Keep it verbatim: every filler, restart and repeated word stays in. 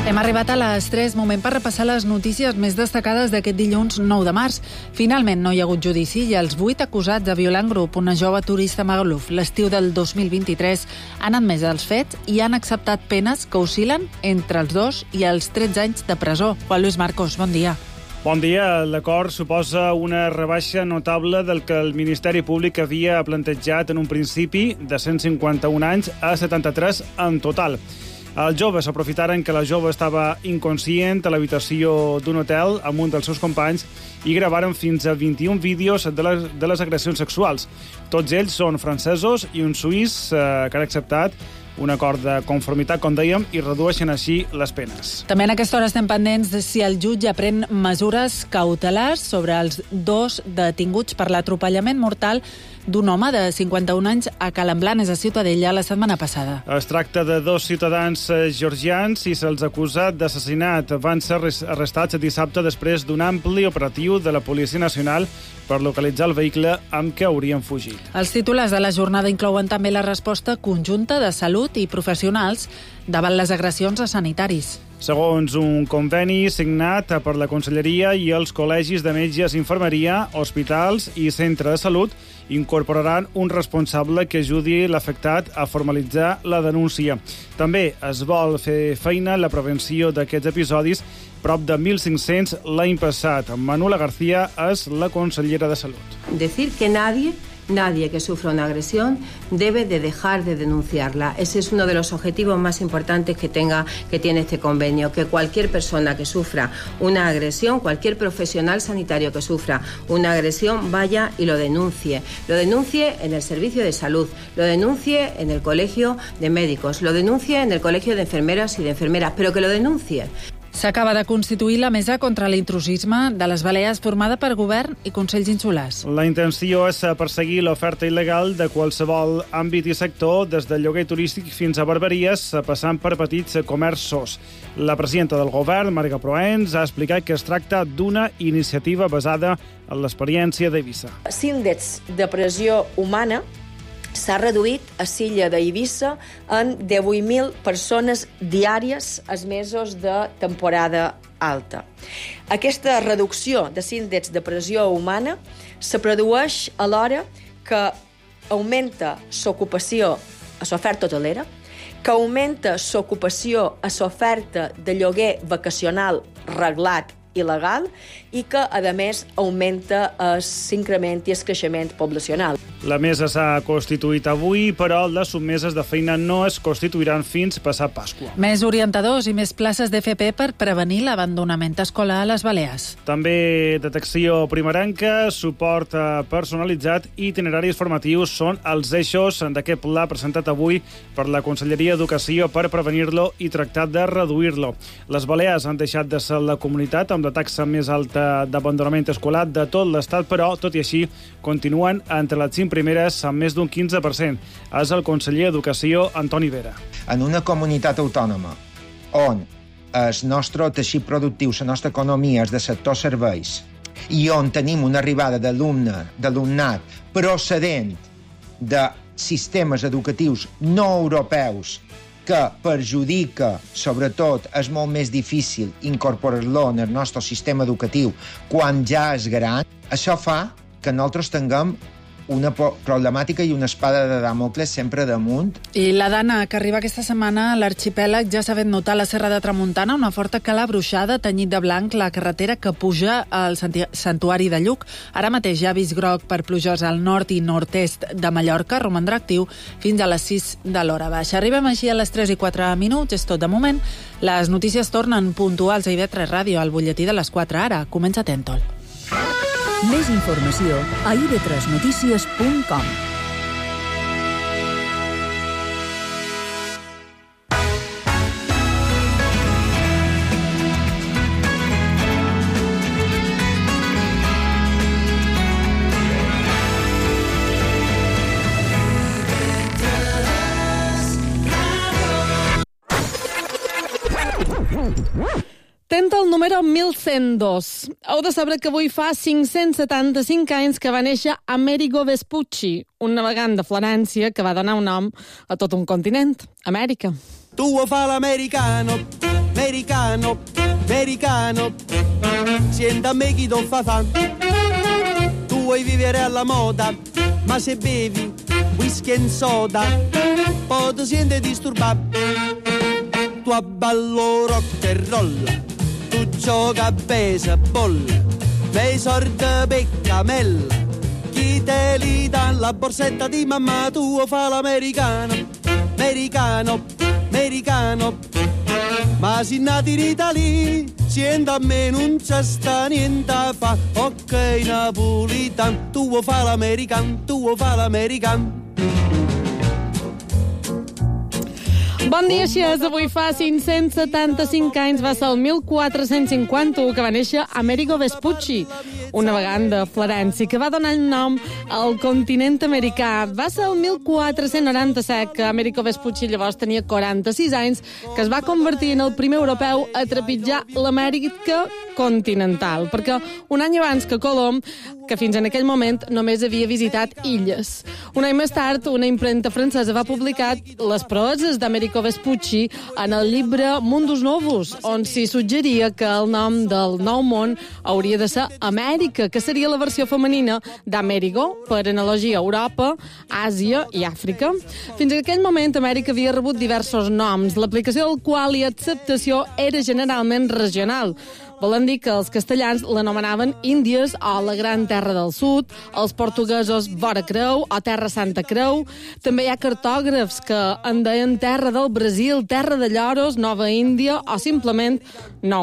Hem arribat a les tres, moment per repassar les notícies més destacades d'aquest dilluns nou de març. Finalment no hi ha hagut judici i els vuit acusats de violar en grup una jove turista a Magaluf l'estiu del dos mil vint-i-tres han admès els fets i han acceptat penes que oscil·len entre els dos i els tretze anys de presó. Juan Luis Marcos, bon dia. Bon dia. L'acord suposa una rebaixa notable del que el Ministeri Públic havia plantejat en un principi de cent cinquanta-un anys a setanta-tres en total. Els joves aprofitaren que la jove estava inconscient a l'habitació d'un hotel amb un dels seus companys i gravaren fins a vint-i-un vídeos de les, de les agressions sexuals. Tots ells són francesos i un suís eh, que han acceptat un acord de conformitat, com dèiem, i redueixen així les penes. També en aquesta hora estem pendents de si el jutge pren mesures cautelars sobre els dos detinguts per l'atropellament mortal d'un home de cinquanta-un anys a Calemblanes, a Ciutadella, la setmana passada. Es tracta de dos ciutadans georgians i se'ls acusa d'assassinat. Van ser arrestats dissabte després d'un ampli operatiu de la Policia Nacional per localitzar el vehicle amb què haurien fugit. Els titulars de la jornada inclouen també la resposta conjunta de salut i professionals davant les agressions a sanitaris. Segons un conveni signat per la Conselleria i els col·legis de metges, infermeria, hospitals i centre de salut, incorporaran un responsable que ajudi l'afectat a formalitzar la denúncia. També es vol fer feina en la prevenció d'aquests episodis, prop de mil cinc-cents l'any passat. Manuela García és la consellera de Salut. Decir que nadie Nadie que sufra una agresión debe de dejar de denunciarla. Ese es uno de los objetivos más importantes que tenga, que tiene este convenio, que cualquier persona que sufra una agresión, cualquier profesional sanitario que sufra una agresión, vaya y lo denuncie. Lo denuncie en el servicio de salud, lo denuncie en el colegio de médicos, lo denuncie en el colegio de enfermeras y de enfermeras, pero que lo denuncie. S'acaba de constituir la Mesa contra l'intrusisme de les Balears formada per govern i consells insulars. La intenció és perseguir l'oferta il·legal de qualsevol àmbit i sector, des del lloguer turístic fins a barberies, passant per petits comerços. La presidenta del govern, Marga Proens, ha explicat que es tracta d'una iniciativa basada en l'experiència d'Eivissa. L'índex de pressió humana s'ha reduït a l'illa d'Eivissa en divuit mil persones diàries als mesos de temporada alta. Aquesta reducció de l'índex de pressió humana se produeix alhora que augmenta l'ocupació a l'oferta hotelera, que augmenta l'ocupació a l'oferta de lloguer vacacional reglat i legal i que, a més, augmenta l'increment i el creixement poblacional. La mesa s'ha constituït avui, però les submeses de feina no es constituiran fins passat Pasqua. Més orientadors i més places d'F P per prevenir l'abandonament escolar a les Balears. També detecció primerenca, suport personalitzat i itineraris formatius són els eixos d'aquest pla presentat avui per la Conselleria d'Educació per prevenir-lo i tractar de reduir-lo. Les Balears han deixat de ser la comunitat amb la taxa més alta d'abandonament escolar de tot l'Estat, però, tot i així, continuen entre les cinc primeres amb més d'un quinze per cent. És el conseller d'Educació, Antoni Vera. En una comunitat autònoma on el nostre teixit productiu, la nostra economia és de sector serveis i on tenim una arribada d'alumne, d'alumnat procedent de sistemes educatius no europeus que perjudica, sobretot, és molt més difícil incorporar-lo en el nostre sistema educatiu quan ja és gran, això fa que nosaltres tinguem una problemàtica i una espada de Dàmocles sempre damunt. I la dana que arriba aquesta setmana a l'arxipèlag ja s'ha fet notar a la Serra de Tramuntana una forta cala bruixada tenyit de blanc la carretera que puja al santuari de Lluc. Ara mateix ja ha vist groc per plujós al nord i nord-est de Mallorca, romandrà actiu fins a les sis de l'hora baixa. Arribem així a les tres i quatre minuts, és tot de moment. Les notícies tornen puntuals a I V tres Ràdio, al butlletí de les quatre. Ara comença Tentol. Més informació a i v tres notícies punt com. Tenta el número mil cent dos. Heu de saber que avui fa cinc-cents setanta-cinc anys que va néixer Amerigo Vespucci, un navegant de Florència que va donar un nom a tot un continent, Amèrica. Tu ho fa l'americano. americano, americano, senti a me chi ti fa fa. Tu vuoi vivere alla moda, ma se bevi whisky e soda, poi ti senti disturbato. Tu abballo rock and roll, tu gioca a baseball, lei sorda per camella, chi te li dà la borsetta di mamma, tu fa l'americano, americano, americano. Ma se nati in Italia, sienta a me non c'è sta niente a fa. Ok, napolitan, tu fa l'american, tu fa l'american. Bon dia, Xies. Avui fa cinc-cents setanta-cinc anys, va ser el mil quatre-cents cinquanta-u que va néixer Amerigo Vespucci, un navegant de Florència, que va donar el nom al continent americà. Va ser el mil quatre-cents noranta-set que Amerigo Vespucci llavors tenia quaranta-sis anys, que es va convertir en el primer europeu a trepitjar l'Amèrica continental, perquè un any abans que Colom, que fins en aquell moment només havia visitat illes. Un any més tard, una impremta francesa va publicar les proeses d'Amerigo Vespucci en el llibre Mundus Novus, on s'hi suggeria que el nom del nou món hauria de ser Amèrica, que seria la versió femenina d'Amerigo, per analogia a Europa, Àsia i Àfrica. Fins a aquell moment, Amèrica havia rebut diversos noms, l'aplicació del qual i acceptació era generalment regional. Volen dir que els castellans l'anomenaven Índies o la Gran Terra del Sud, els portuguesos Vora Creu o Terra Santa Creu. També hi ha cartògrafs que en deien Terra del Brasil, Terra de Lloros, Nova Índia o simplement Nou